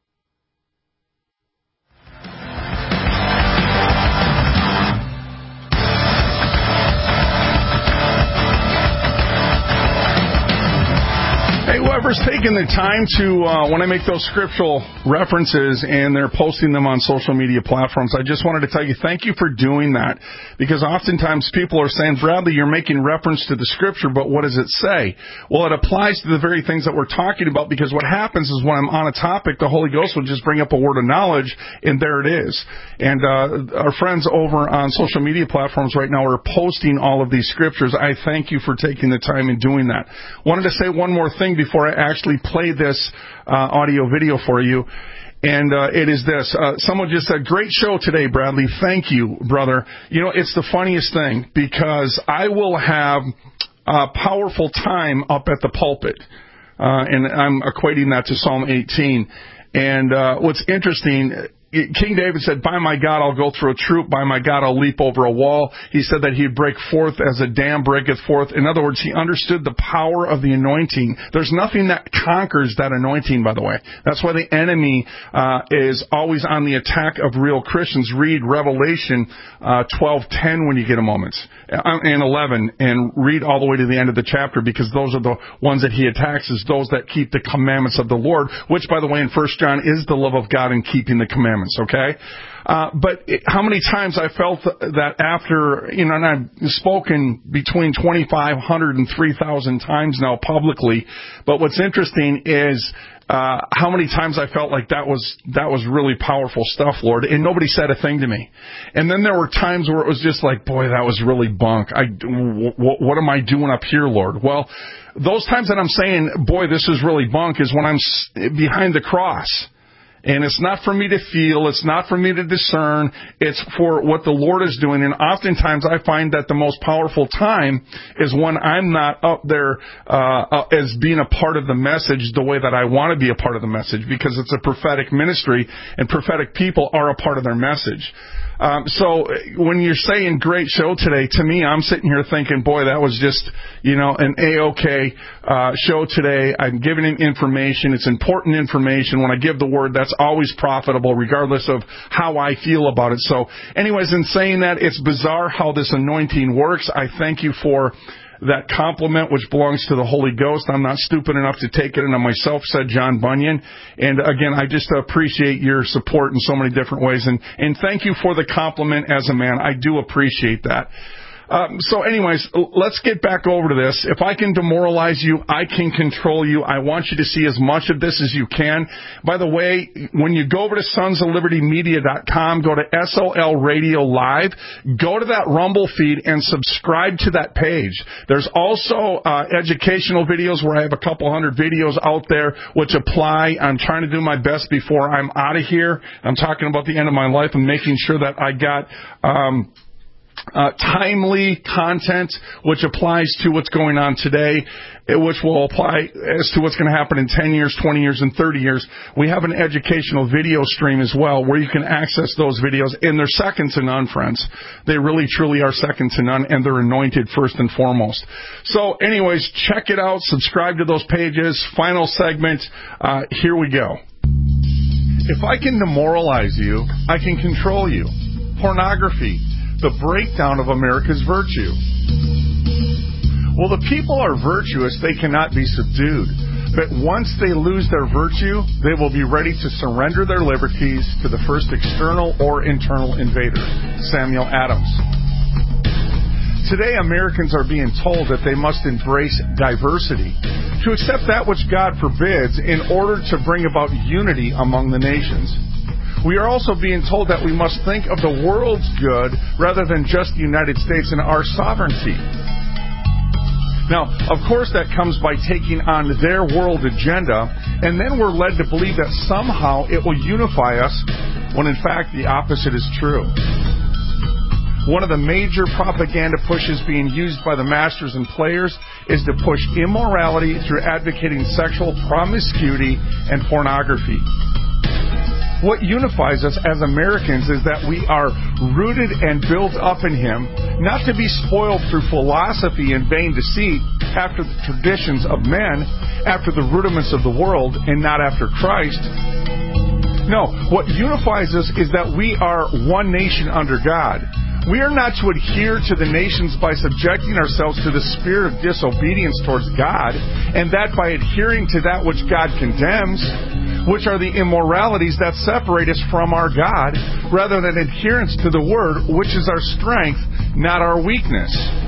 Whoever's taking the time to, uh, when I make those scriptural references and they're posting them on social media platforms, I just wanted to tell you thank you for doing that. Because oftentimes people are saying, Bradley, you're making reference to the scripture, but what does it say? Well, it applies to the very things that we're talking about, because what happens is when I'm on a topic, the Holy Ghost will just bring up a word of knowledge, and there it is. And uh, our friends over on social media platforms right now are posting all of these scriptures. I thank you for taking the time and doing that. Wanted to say one more thing before I actually play this uh, audio video for you, and uh, it is this. Uh, someone just said, great show today, Bradley. Thank you, brother. You know, it's the funniest thing, because I will have a powerful time up at the pulpit, uh, and I'm equating that to Psalm eighteen. And uh, what's interesting, King David said, by my God, I'll go through a troop. By my God, I'll leap over a wall. He said that he'd break forth as a dam breaketh forth. In other words, he understood the power of the anointing. There's nothing that conquers that anointing, by the way. That's why the enemy uh, is always on the attack of real Christians. Read Revelation uh, twelve ten when you get a moment, and eleven, and read all the way to the end of the chapter, because those are the ones that he attacks, is those that keep the commandments of the Lord, which, by the way, in First John is the love of God and keeping the commandments Commandments, okay? Uh, but it, how many times I felt that after, you know, and I've spoken between twenty-five hundred and three thousand times now publicly, but what's interesting is uh, how many times I felt like that was that was really powerful stuff, Lord, and nobody said a thing to me. And then there were times where it was just like, boy, that was really bunk. I, w- w- what am I doing up here, Lord? Well, those times that I'm saying, boy, this is really bunk, is when I'm s- behind the cross. And it's not for me to feel, it's not for me to discern, it's for what the Lord is doing. And oftentimes I find that the most powerful time is when I'm not up there uh, uh, as being a part of the message the way that I want to be a part of the message, because it's a prophetic ministry and prophetic people are a part of their message. Um, so when you're saying great show today, to me, I'm sitting here thinking, boy, that was just, you know, an A-OK uh, show today. I'm giving him information. It's important information. When I give the word, that's always profitable, regardless of how I feel about it. So anyways, in saying that, it's bizarre how this anointing works. I thank you for that compliment, which belongs to the Holy Ghost. I'm not stupid enough to take it into myself, said John Bunyan. And again, I just appreciate your support in so many different ways. And, and thank you for the compliment as a man. I do appreciate that. Um, so anyways, let's get back over to this. If I can demoralize you, I can control you. I want you to see as much of this as you can. By the way, when you go over to sons of liberty media dot com, go to S O L Radio Live, go to that Rumble feed and subscribe to that page. There's also uh, educational videos where I have a couple hundred videos out there which apply. I'm trying to do my best before I'm out of here. I'm talking about the end of my life and making sure that I got um Uh, timely content which applies to what's going on today, which will apply as to what's going to happen in ten years, twenty years, and thirty years. We have an educational video stream as well where you can access those videos, and they're second to none, friends. They really, truly are second to none, and they're anointed first and foremost. So anyways, check it out. Subscribe to those pages. Final segment. Uh, here we go. If I can demoralize you, I can control you. Pornography. The breakdown of America's virtue. Well, the people are virtuous, they cannot be subdued. But once they lose their virtue, they will be ready to surrender their liberties to the first external or internal invader. Samuel Adams. Today, Americans are being told that they must embrace diversity, to accept that which God forbids in order to bring about unity among the nations. We are also being told that we must think of the world's good rather than just the United States and our sovereignty. Now, of course, that comes by taking on their world agenda, and then we're led to believe that somehow it will unify us, when in fact the opposite is true. One of the major propaganda pushes being used by the masters and players is to push immorality through advocating sexual promiscuity and pornography. What unifies us as Americans is that we are rooted and built up in Him, not to be spoiled through philosophy and vain deceit, after the traditions of men, after the rudiments of the world, and not after Christ. No, what unifies us is that we are one nation under God. We are not to adhere to the nations by subjecting ourselves to the spirit of disobedience towards God, and that by adhering to that which God condemns, which are the immoralities that separate us from our God, rather than adherence to the Word, which is our strength, not our weakness.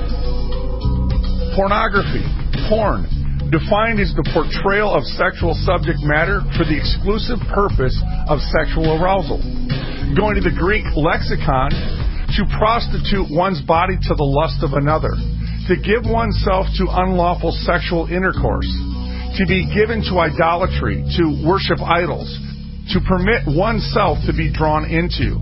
Pornography, porn, defined as the portrayal of sexual subject matter for the exclusive purpose of sexual arousal. Going to the Greek lexicon, to prostitute one's body to the lust of another, to give oneself to unlawful sexual intercourse, to be given to idolatry, to worship idols, to permit oneself to be drawn into.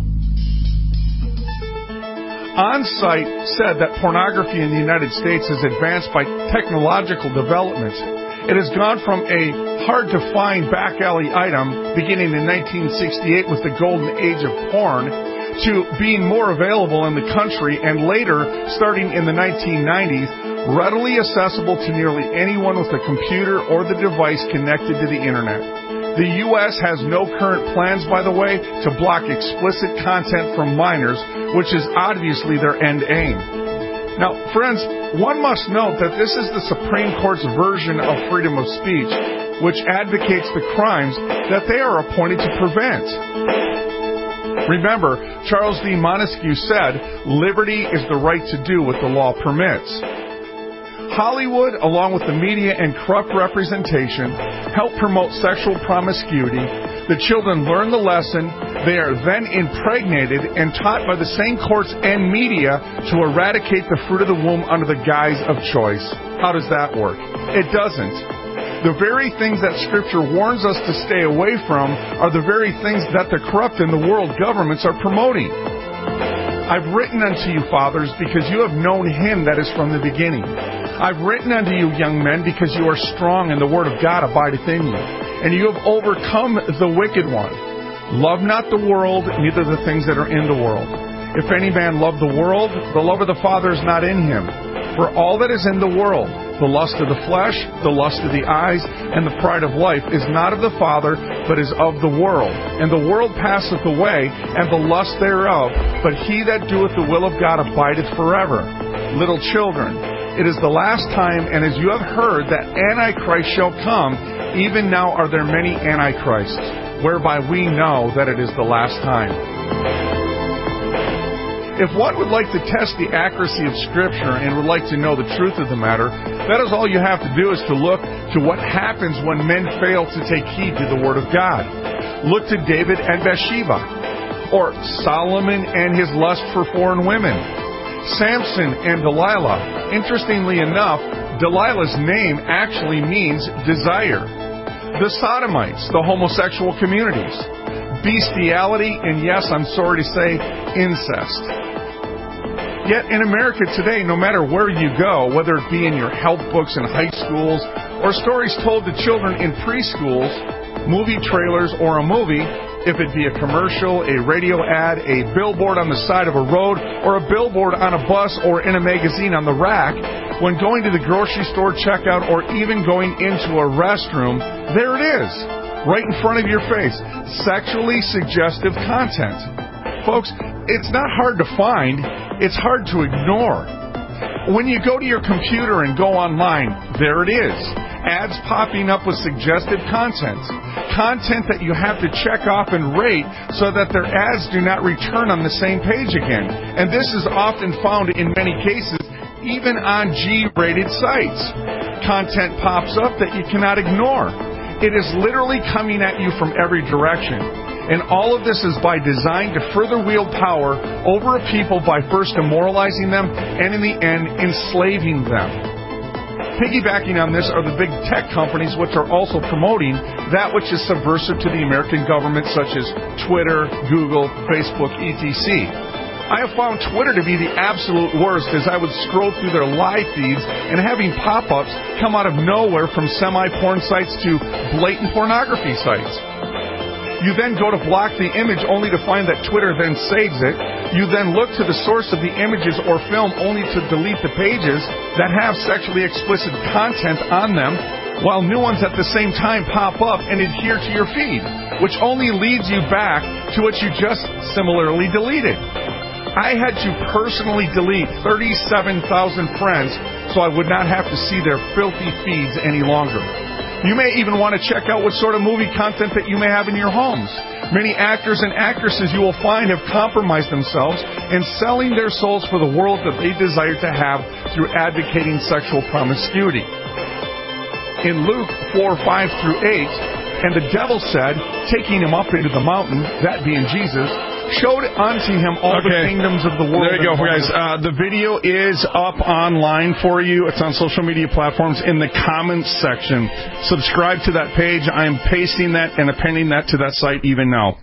On-Site said that pornography in the United States is advanced by technological developments. It has gone from a hard-to-find back-alley item beginning in nineteen sixty-eight with the golden age of porn to being more available in the country, and later, starting in the nineteen nineties, readily accessible to nearly anyone with a computer or the device connected to the Internet. The U S has no current plans, by the way, to block explicit content from minors, which is obviously their end aim. Now, friends, one must note that this is the Supreme Court's version of freedom of speech, which advocates the crimes that they are appointed to prevent. Remember, Charles D. Montesquieu said, liberty is the right to do what the law permits. Hollywood, along with the media and corrupt representation, help promote sexual promiscuity. The children learn the lesson. They are then impregnated and taught by the same courts and media to eradicate the fruit of the womb under the guise of choice. How does that work? It doesn't. The very things that Scripture warns us to stay away from are the very things that the corrupt in the world governments are promoting. I've written unto you, fathers, because you have known him that is from the beginning. I've written unto you, young men, because you are strong, and the word of God abideth in you, and you have overcome the wicked one. Love not the world, neither the things that are in the world. If any man love the world, the love of the Father is not in him. For all that is in the world, the lust of the flesh, the lust of the eyes, and the pride of life, is not of the Father, but is of the world. And the world passeth away, and the lust thereof, but he that doeth the will of God abideth forever. Little children, it is the last time, and as you have heard that Antichrist shall come, even now are there many Antichrists, whereby we know that it is the last time. If one would like to test the accuracy of Scripture and would like to know the truth of the matter, that is all you have to do is to look to what happens when men fail to take heed to the Word of God. Look to David and Bathsheba, or Solomon and his lust for foreign women, Samson and Delilah. Interestingly enough, Delilah's name actually means desire. The Sodomites, the homosexual communities, bestiality, and yes, I'm sorry to say, incest. Yet in America today, no matter where you go, whether it be in your health books in high schools, or stories told to children in preschools, movie trailers, or a movie, if it be a commercial, a radio ad, a billboard on the side of a road, or a billboard on a bus or in a magazine on the rack, when going to the grocery store checkout or even going into a restroom, there it is, right in front of your face, sexually suggestive content. Folks, it's not hard to find, it's hard to ignore. When you go to your computer and go online, there it is. Ads popping up with suggestive content. Content that you have to check off and rate so that their ads do not return on the same page again. And this is often found in many cases even on G-rated sites. Content pops up that you cannot ignore. It is literally coming at you from every direction. And all of this is by design to further wield power over a people by first demoralizing them and in the end enslaving them. Piggybacking on this are the big tech companies which are also promoting that which is subversive to the American government, such as Twitter, Google, Facebook, et cetera. I have found Twitter to be the absolute worst as I would scroll through their live feeds and having pop-ups come out of nowhere from semi-porn sites to blatant pornography sites. You then go to block the image only to find that Twitter then saves it. You then look to the source of the images or film only to delete the pages that have sexually explicit content on them, while new ones at the same time pop up and adhere to your feed, which only leads you back to what you just similarly deleted. I had to personally delete thirty-seven thousand friends so I would not have to see their filthy feeds any longer. You may even want to check out what sort of movie content that you may have in your homes. Many actors and actresses you will find have compromised themselves in selling their souls for the world that they desire to have through advocating sexual promiscuity. In Luke four, five through eight, and the devil said, taking him up into the mountain, that being Jesus, showed unto him all okay. the kingdoms of the world. There you go, guys. Uh, the video is up online for you. It's on social media platforms in the comments section. Subscribe to that page. I am pasting that and appending that to that site even now.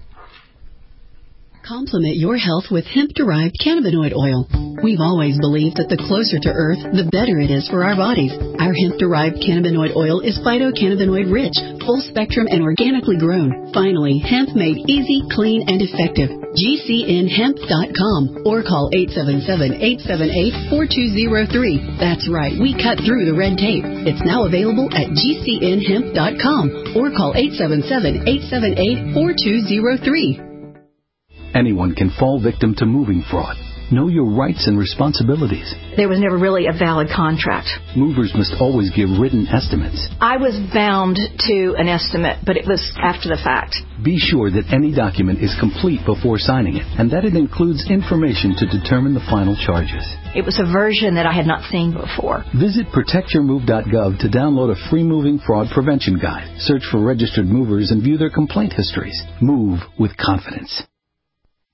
Complement your health with hemp-derived cannabinoid oil. We've always believed that the closer to Earth, the better it is for our bodies. Our hemp-derived cannabinoid oil is phytocannabinoid-rich, full-spectrum, and organically grown. Finally, hemp made easy, clean, and effective. G C N hemp dot com or call eight seven seven, eight seven eight, four two zero three. That's right, we cut through the red tape. It's now available at G C N hemp dot com or call eight seven seven, eight seven eight, four two zero three. Anyone can fall victim to moving fraud. Know your rights and responsibilities. There was never really a valid contract. Movers must always give written estimates. I was bound to an estimate, but it was after the fact. Be sure that any document is complete before signing it, and that it includes information to determine the final charges. It was a version that I had not seen before. Visit protect your move dot gov to download a free moving fraud prevention guide. Search for registered movers and view their complaint histories. Move with confidence.